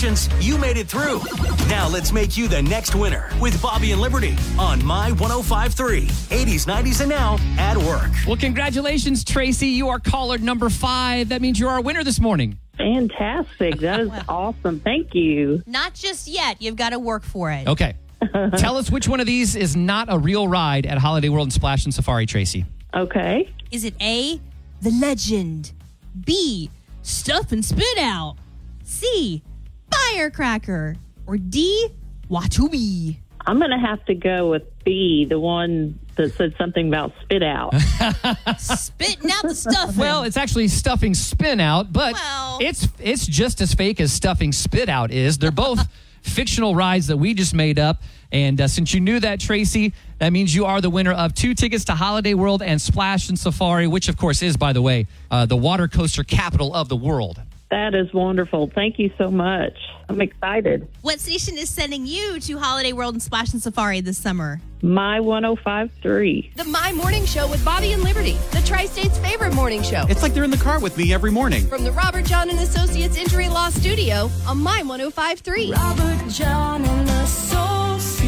Congratulations, you made it through. Now let's make you the next winner with Bobby and Liberty on My 105.3. 80s, 90s, and now at work. Well, congratulations, Tracy. You are caller number 5. That means you're our winner this morning. Fantastic. That is awesome. Thank you. Not just yet. You've got to work for it. Okay. Tell us which one of these is not a real ride at Holiday World and Splash and Safari, Tracy. Okay. Is it A, the legend, B, stuff and spit out, C, firecracker, or D, Watubi? I'm going to have to go with B, the one that said something about spit out. Spitting out the stuff. Well, it's actually stuffing spin out, but Well. it's just as fake as stuffing spit out is. They're both fictional rides that we just made up. And since you knew that, Tracy, that means you are the winner of 2 tickets to Holiday World and Splash and Safari, which, of course, is, by the way, the water coaster capital of the world. That is wonderful. Thank you so much. I'm excited. What station is sending you to Holiday World and Splash and Safari this summer? My 105.3. The My Morning Show with Bobby and Liberty, the Tri-State's favorite morning show. It's like they're in the car with me every morning. From the Robert John and Associates Injury Law Studio on My 105.3. Robert John and Associates.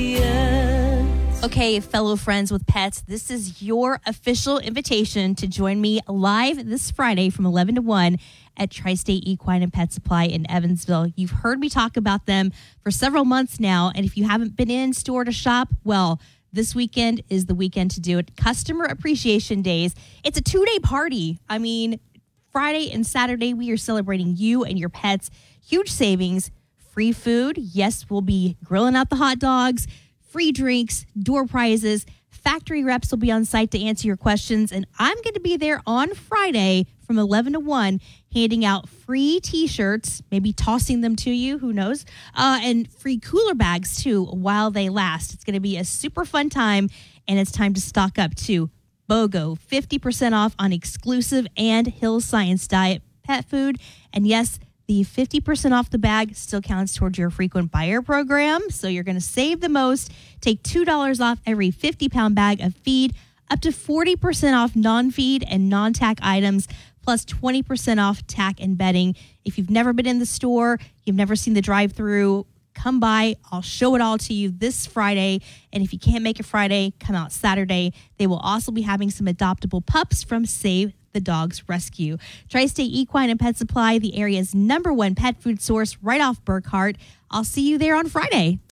Okay, fellow friends with pets, this is your official invitation to join me live this Friday from 11 to 1 at Tri-State Equine and Pet Supply in Evansville. You've heard me talk about them for several months now, and if you haven't been in store to shop, well, this weekend is the weekend to do it. Customer Appreciation Days. It's a 2-day party. I mean, Friday and Saturday, we are celebrating you and your pets. Huge savings, free food. Yes, we'll be grilling out the hot dogs, free drinks, door prizes. Factory reps will be on site to answer your questions, and I'm going to be there on Friday from 11 to 1 handing out free T-shirts, maybe tossing them to you, who knows, and free cooler bags, too, while they last. It's going to be a super fun time, and it's time to stock up, too. BOGO, 50% off on exclusive and Hill Science Diet pet food, and yes, the 50% off the bag still counts towards your frequent buyer program, so you're going to save the most. Take $2 off every 50-pound bag of feed, up to 40% off non-feed and non-tack items, plus 20% off tack and bedding. If you've never been in the store, you've never seen the drive-thru, come by. I'll show it all to you this Friday. And if you can't make it Friday, come out Saturday. They will also be having some adoptable pups from Save the Dogs Rescue. Tri-State Equine and Pet Supply, the area's #1 pet food source right off Burkhart. I'll see you there on Friday.